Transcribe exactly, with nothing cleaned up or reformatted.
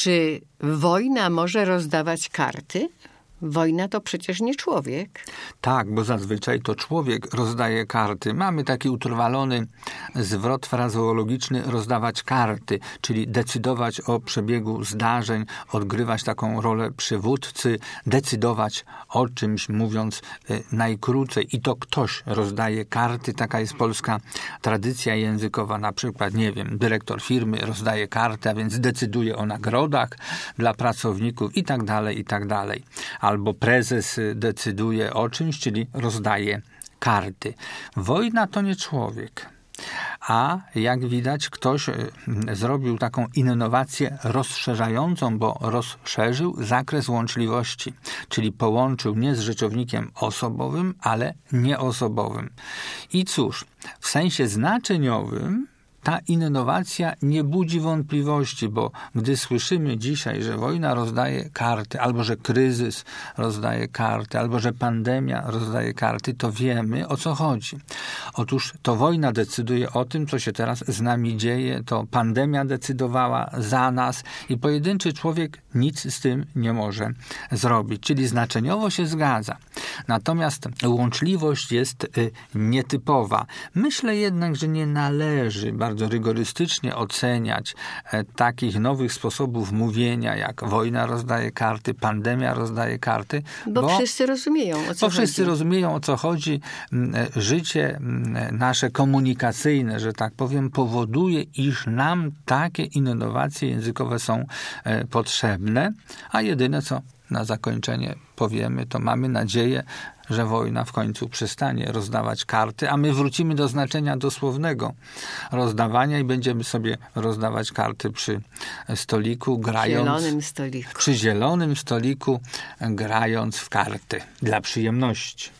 Czy wojna może rozdawać karty? Wojna to przecież nie człowiek. Tak, bo zazwyczaj to człowiek rozdaje karty. Mamy taki utrwalony zwrot frazeologiczny rozdawać karty, czyli decydować o przebiegu zdarzeń, odgrywać taką rolę przywódcy, decydować o czymś, mówiąc y, najkrócej. I to ktoś rozdaje karty. Taka jest polska tradycja językowa. Na przykład, nie wiem, dyrektor firmy rozdaje kartę, a więc decyduje o nagrodach dla pracowników i tak dalej, i tak dalej. Albo prezes decyduje o czymś, czyli rozdaje karty. Wojna to nie człowiek. A jak widać, ktoś zrobił taką innowację rozszerzającą, bo rozszerzył zakres łączliwości, czyli połączył nie z rzeczownikiem osobowym, ale nieosobowym. I cóż, w sensie znaczeniowym ta innowacja nie budzi wątpliwości, bo gdy słyszymy dzisiaj, że wojna rozdaje karty, albo że kryzys rozdaje karty, albo że pandemia rozdaje karty, to wiemy, o co chodzi. Otóż to wojna decyduje o tym, co się teraz z nami dzieje, to pandemia decydowała za nas i pojedynczy człowiek nic z tym nie może zrobić. Czyli znaczeniowo się zgadza. Natomiast łączliwość jest y, nietypowa. Myślę jednak, że nie należy bardzo rygorystycznie oceniać e, takich nowych sposobów mówienia, jak wojna rozdaje karty, pandemia rozdaje karty. Bo, bo wszyscy rozumieją, o co bo chodzi. Bo wszyscy rozumieją, o co chodzi. Życie nasze komunikacyjne, że tak powiem, powoduje, iż nam takie innowacje językowe są e, potrzebne, a jedyne, co na zakończenie powiemy, to mamy nadzieję, że wojna w końcu przestanie rozdawać karty, a my wrócimy do znaczenia dosłownego rozdawania i będziemy sobie rozdawać karty przy stoliku, grając... Zielonym stoliku. Przy zielonym stoliku, grając w karty dla przyjemności.